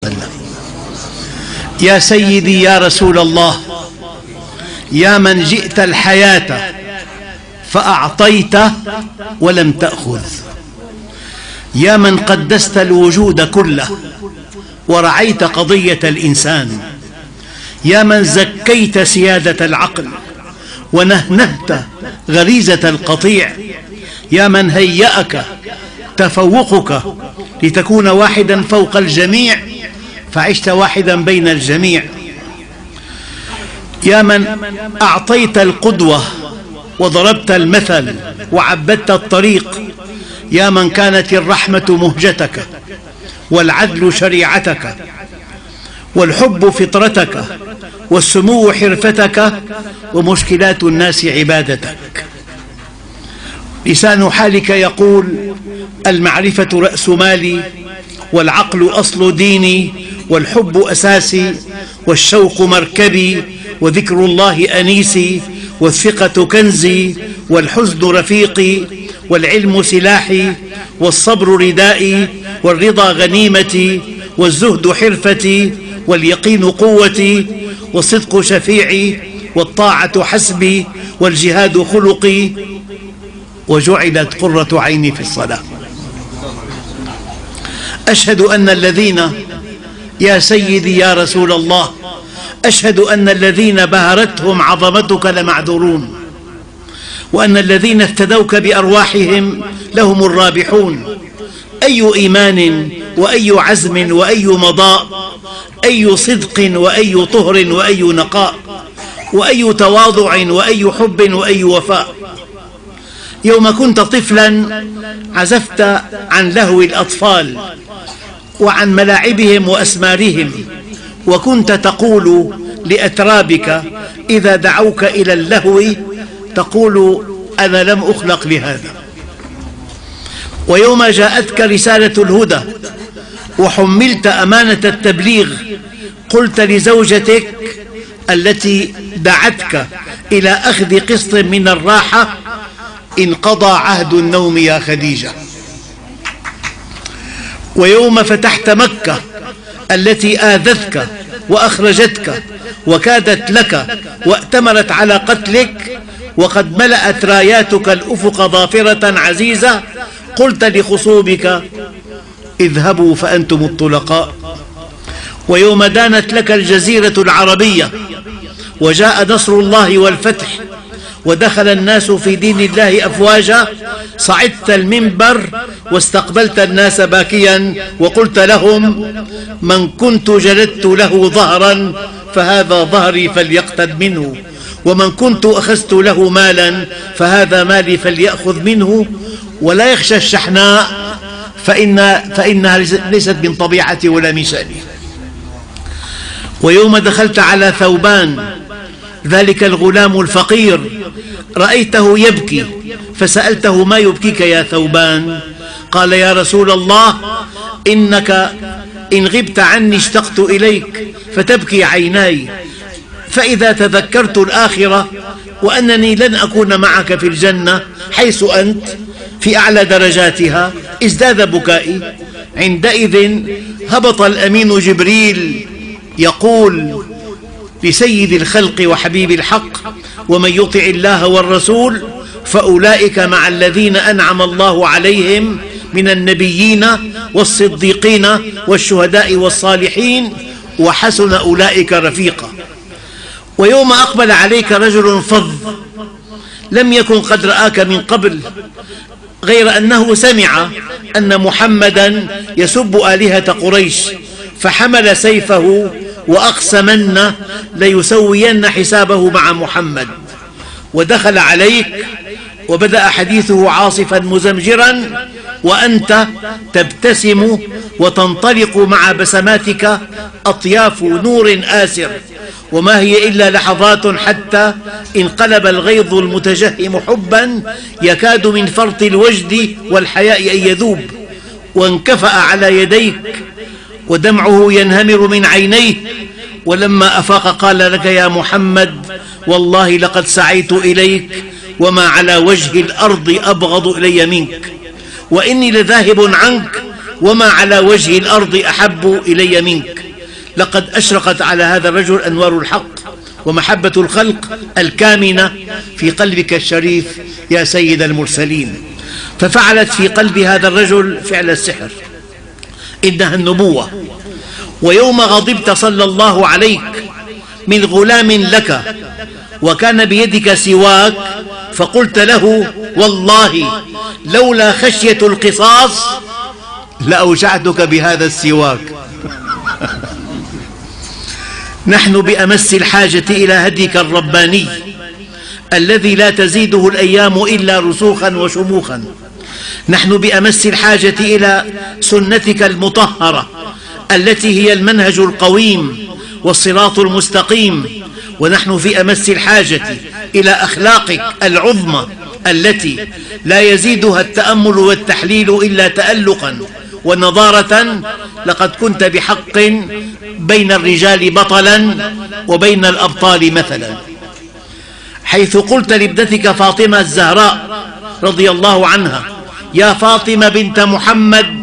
وسلم. يا سيدي يا رسول الله، يا من جئت الحياة فأعطيت ولم تأخذ، يا من قدست الوجود كله ورعيت قضية الإنسان، يا من زكيت سيادة العقل ونهنهت غريزة القطيع، يا من هيأك تفوقك لتكون واحدا فوق الجميع فعشت واحدا بين الجميع، يا من أعطيت القدوة وضربت المثل وعبدت الطريق، يا من كانت الرحمة مهجتك والعدل شريعتك والحب فطرتك والسمو حرفتك ومشكلات الناس عبادتك. لسان حالك يقول: المعرفة رأس مالي، والعقل أصل ديني، والحب أساسي، والشوق مركبي، وذكر الله أنيسي، والثقة كنزي، والحزن رفيقي، والعلم سلاحي، والصبر ردائي، والرضا غنيمتي، والزهد حرفتي، واليقين قوتي، والصدق شفيعي، والطاعة حسبي، والجهاد خلقي، وجعلت قرة عيني في الصلاة. أشهد أن الذين، يا سيدي يا رسول الله، أشهد أن الذين بهرتهم عظمتك لمعذورون، وأن الذين افتدوك بأرواحهم لهم الرابحون. أي إيمان وأي عزم وأي مضاء، أي صدق وأي طهر وأي نقاء، وأي تواضع وأي حب وأي وفاء. يوم كنت طفلا عزفت عن لهو الأطفال وعن ملاعبهم وأسمارهم، وكنت تقول لأترابك إذا دعوك إلى اللهو تقول: أنا لم أخلق لهذا. ويوم جاءتك رسالة الهدى وحملت أمانة التبليغ قلت لزوجتك التي دعتك إلى أخذ قسط من الراحة: انقضى عهد النوم يا خديجة. ويوم فتحت مكة التي آذتك وأخرجتك وكادت لك وأتمرت على قتلك وقد ملأت راياتك الأفق ظافرة عزيزة، قلت لخصومك: اذهبوا فأنتم الطلقاء. ويوم دانت لك الجزيرة العربية وجاء نصر الله والفتح ودخل الناس في دين الله أفواجا، صعدت المنبر واستقبلت الناس باكيا وقلت لهم: من كنت جلدت له ظهرا فهذا ظهري فليقتد منه، ومن كنت أخذت له مالا فهذا مالي فليأخذ منه، ولا يخشى الشحناء فإنها ليست من طبيعتي ولا من شأني. ويوم دخلت على ثوبان ذلك الغلام الفقير رأيته يبكي فسألته: ما يبكيك يا ثوبان؟ قال: يا رسول الله، إنك إن غبت عني اشتقت إليك فتبكي عيناي، فإذا تذكرت الآخرة وأنني لن أكون معك في الجنة حيث أنت في أعلى درجاتها ازداد بكائي. عندئذ هبط الأمين جبريل يقول لسيد الخلق وحبيب الحق: ومن يطع الله والرسول فأولئك مع الذين أنعم الله عليهم من النبيين والصديقين والشهداء والصالحين وحسن أولئك رفيقا. ويوم أقبل عليك رجل فظ لم يكن قد رآك من قبل، غير أنه سمع أن محمدا يسب آلهة قريش فحمل سيفه وأقسمن ليسوين حسابه مع محمد، ودخل عليك وبدأ حديثه عاصفا مزمجرا وأنت تبتسم وتنطلق مع بسماتك أطياف نور آسر، وما هي إلا لحظات حتى انقلب الغيظ المتجهم حبا يكاد من فرط الوجد والحياء أن يذوب، وانكفأ على يديك ودمعه ينهمر من عينيه. ولما أفاق قال لك: يا محمد، والله لقد سعيت إليك وما على وجه الأرض أبغض إلي منك، وإني لذاهب عنك وما على وجه الأرض أحب إلي منك. لقد أشرقت على هذا الرجل أنوار الحق ومحبة الخلق الكامنة في قلبك الشريف يا سيد المرسلين. ففعلت في قلب هذا الرجل فعل السحر، إنها النبوة. ويوم غضبت صلى الله عليك من غلام لك وكان بيدك سواك، فقلت له: والله لولا خشية القصاص لأوجعتك بهذا السواك. نحن بأمس الحاجة إلى هديك الرباني الذي لا تزيده الأيام إلا رسوخا وشموخا. نحن بأمس الحاجة إلى سنتك المطهرة التي هي المنهج القويم والصراط المستقيم. ونحن في أمس الحاجة إلى أخلاقك العظمى التي لا يزيدها التأمل والتحليل إلا تألقا ونضارة. لقد كنت بحق بين الرجال بطلا وبين الأبطال مثلا، حيث قلت لابنتك فاطمة الزهراء رضي الله عنها: يا فاطمة بنت محمد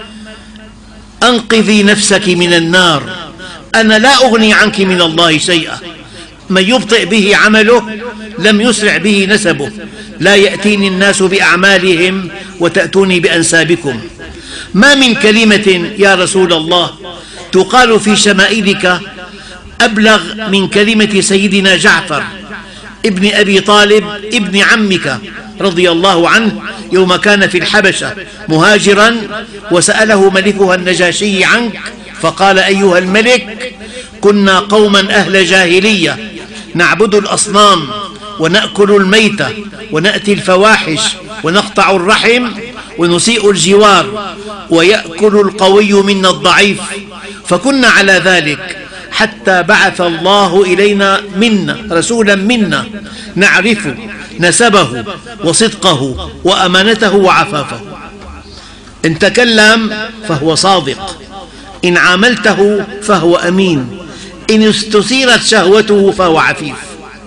أنقذي نفسك من النار، أنا لا أغني عنك من الله شيئا، من يبطئ به عمله لم يسرع به نسبه، لا يأتيني الناس بأعمالهم وتأتوني بأنسابكم. ما من كلمة يا رسول الله تقال في شمائلك أبلغ من كلمة سيدنا جعفر ابن أبي طالب ابن عمك رضي الله عنه يوم كان في الحبشة مهاجرا، وسأله ملكها النجاشي عنك فقال: أيها الملك، كنا قوما أهل جاهلية نعبد الأصنام ونأكل الميتة ونأتي الفواحش ونقطع الرحم ونسيء الجوار ويأكل القوي منا الضعيف، فكنا على ذلك حتى بعث الله إلينا رسولا منا نعرف نسبه وصدقه وأمانته وعفافه. إن تكلم فهو صادق، إن عاملته فهو أمين، إن استثيرت شهوته فهو عفيف.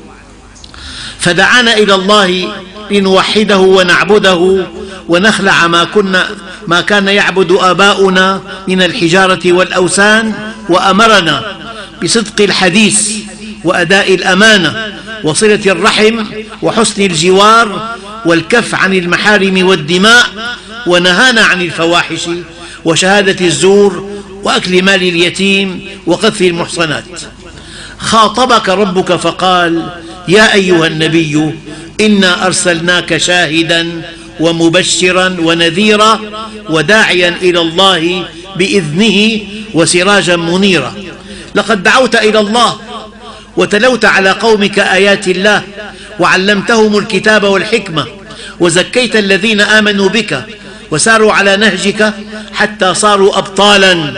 فدعانا إلى الله لنوحده ونعبده ونخلع ما كان يعبد آباؤنا من الحجارة والأوثان، وأمرنا بصدق الحديث وأداء الأمانة وصلة الرحم وحسن الجوار والكف عن المحارم والدماء، ونهانا عن الفواحش وشهادة الزور وأكل مال اليتيم وقذف المحصنات. خاطبك ربك فقال: يا أيها النبي إنا أرسلناك شاهدا ومبشرا ونذيرا وداعيا إلى الله بإذنه وسراجا منيرا. لقد دعوت إلى الله وتلوت على قومك آيات الله وعلمتهم الكتاب والحكمة وزكيت الذين آمنوا بك وساروا على نهجك حتى صاروا أبطالا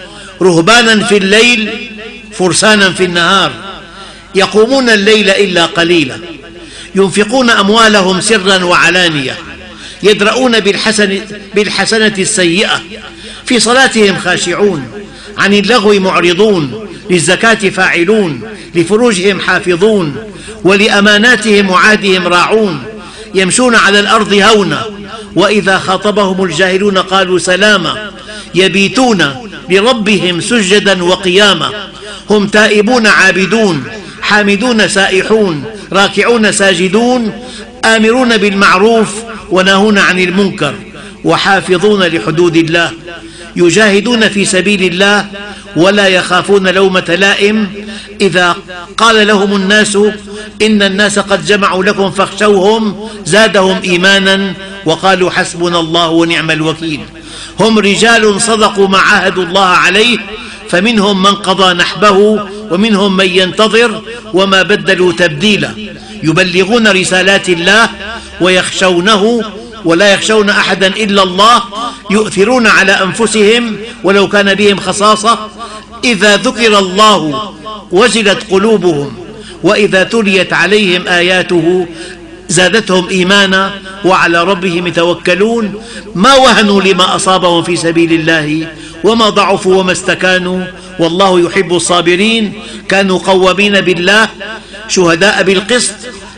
رهبانا في الليل فرسانا في النهار، يقومون الليل إلا قليلا، ينفقون أموالهم سرا وعلانية، يدرؤون بالحسنة السيئة، في صلاتهم خاشعون، عن اللغو معرضون، للزكاة فاعلون، لفروجهم حافظون، ولأماناتهم وعهدهم راعون، يمشون على الأرض هونا، وإذا خاطبهم الجاهلون قالوا سلاما، يبيتون لربهم سجدا وقياما، هم تائبون عابدون حامدون سائحون راكعون ساجدون، آمرون بالمعروف وناهون عن المنكر، وحافظون لحدود الله، يجاهدون في سبيل الله ولا يخافون لومة لائم. إذا قال لهم الناس إن الناس قد جمعوا لكم فاخشوهم زادهم إيمانا وقالوا حسبنا الله ونعم الوكيل. هم رجال صدقوا ما عاهدوا الله عليه، فمنهم من قضى نحبه ومنهم من ينتظر وما بدلوا تبديلا، يبلغون رسالات الله ويخشونه ولا يخشون أحدا إلا الله، يؤثرون على أنفسهم ولو كان بهم خصاصة، إذا ذكر الله وجلت قلوبهم وإذا تليت عليهم آياته زادتهم إيمانا وعلى ربهم يتوكلون، ما وهنوا لما أصابهم في سبيل الله وما ضعفوا وما استكانوا، والله يحب الصابرين. كانوا قوامين بالله شهداء بالقسط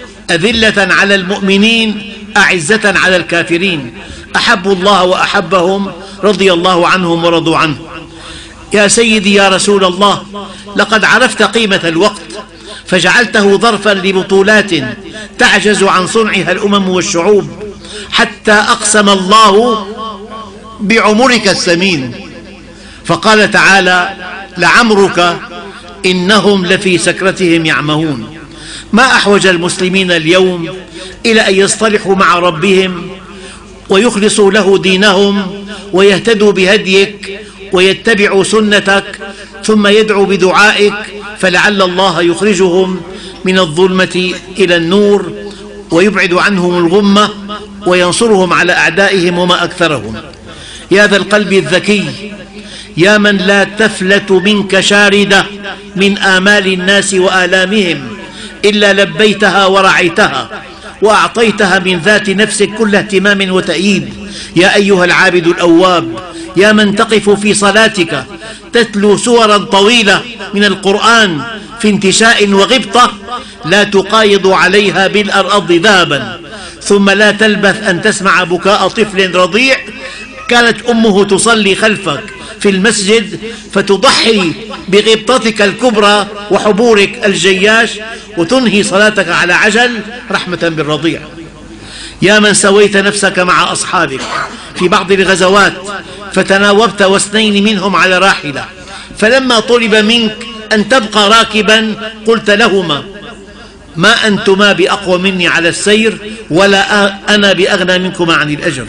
أذلة على المؤمنين أعزة على الكافرين، أحبوا الله وأحبهم، رضي الله عنهم ورضوا عنه. يا سيدي يا رسول الله، لقد عرفت قيمة الوقت فجعلته ظرفا لبطولات تعجز عن صنعها الأمم والشعوب، حتى أقسم الله بعمرك الثمين فقال تعالى: لعمرك إنهم لفي سكرتهم يعمهون. ما أحوج المسلمين اليوم إلى أن يصطلحوا مع ربهم ويخلصوا له دينهم ويهتدوا بهديك ويتبعوا سنتك، ثم يدعوا بدعائك، فلعل الله يخرجهم من الظلمة إلى النور ويبعد عنهم الغمة وينصرهم على أعدائهم وما أكثرهم. يا ذا القلب الذكي، يا من لا تفلت منك شاردة من آمال الناس وآلامهم إلا لبيتها ورعيتها وأعطيتها من ذات نفسك كل اهتمام وتأييد. يا أيها العابد الأواب، يا من تقف في صلاتك تتلو سورا طويلة من القرآن في انتشاء وغبطة، لا تقايض عليها بالأرض ذهبا، ثم لا تلبث أن تسمع بكاء طفل رضيع كانت أمه تصلي خلفك في المسجد فتضحي بغبطتك الكبرى وحبورك الجياش وتنهي صلاتك على عجل رحمة بالرضيع. يا من سويت نفسك مع أصحابك في بعض الغزوات فتناوبت واثنين منهم على راحلة، فلما طلب منك أن تبقى راكبا قلت لهما: ما أنتما بأقوى مني على السير ولا أنا بأغنى منكما عن الأجر.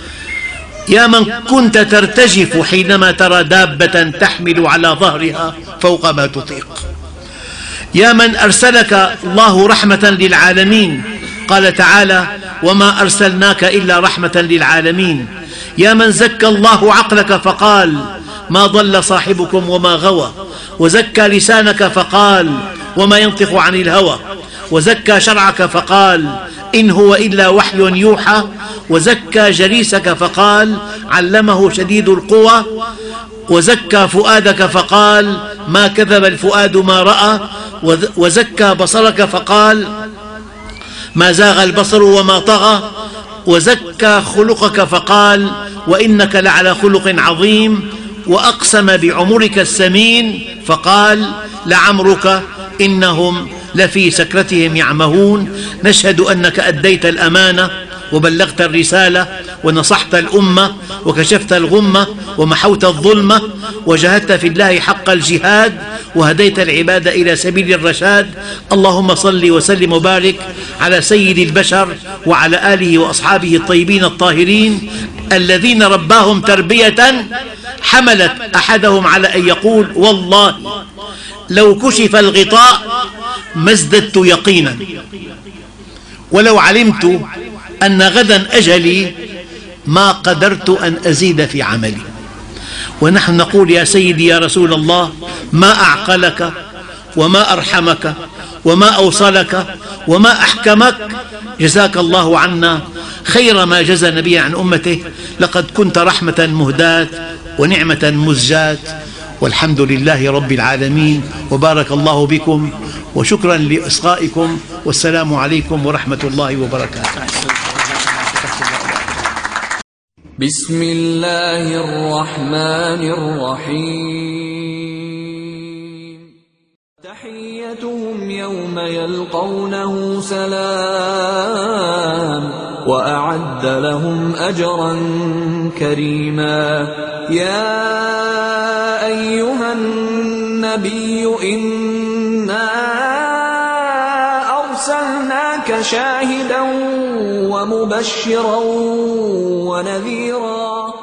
يا من كنت ترتجف حينما ترى دابة تحمل على ظهرها فوق ما تطيق. يا من أرسلك الله رحمة للعالمين، قال تعالى: وما أرسلناك إلا رحمة للعالمين. يا من زكى الله عقلك فقال: ما ضل صاحبكم وما غوى، وزكى لسانك فقال: وما ينطق عن الهوى، وزكى شرعك فقال: إن هو إلا وحي يوحى، وزكى جليسك فقال: علمه شديد القوى، وزكى فؤادك فقال: ما كذب الفؤاد ما رأى، وزكى بصرك فقال: ما زاغ البصر وما طغى، وزكى خلقك فقال: وإنك لعلى خلق عظيم، وأقسم بعمرك الثمين فقال: لعمرك إنهم لفي سكرتهم يعمهون. نشهد أنك أديت الأمانة وبلغت الرسالة ونصحت الأمة وكشفت الغمة ومحوت الظلمة وجاهدت في الله حق الجهاد وهديت العباد إلى سبيل الرشاد. اللهم صل وسلم وبارك على سيد البشر وعلى آله وأصحابه الطيبين الطاهرين الذين رباهم تربية حملت أحدهم على أن يقول: والله لو كشف الغطاء ما ازددت يقينا، ولو علمت أن غدا أجلي ما قدرت أن أزيد في عملي. ونحن نقول: يا سيدي يا رسول الله، ما أعقلك وما أرحمك وما أوصلك وما أحكمك، جزاك الله عنا خير ما جزى نبيا عن أمته. لقد كنت رحمة مهداة ونعمة مزجاة، والحمد لله رب العالمين، وبارك الله بكم، وشكرا لإصغائكم، والسلام عليكم ورحمة الله وبركاته. بسم الله الرحمن الرحيم. تحيتهم يوم يلقونه سلام، وأعد لهم أجرا كريما. يا أيها النبي إنا أرسلناك شاهدا ومبشرا ونذيرا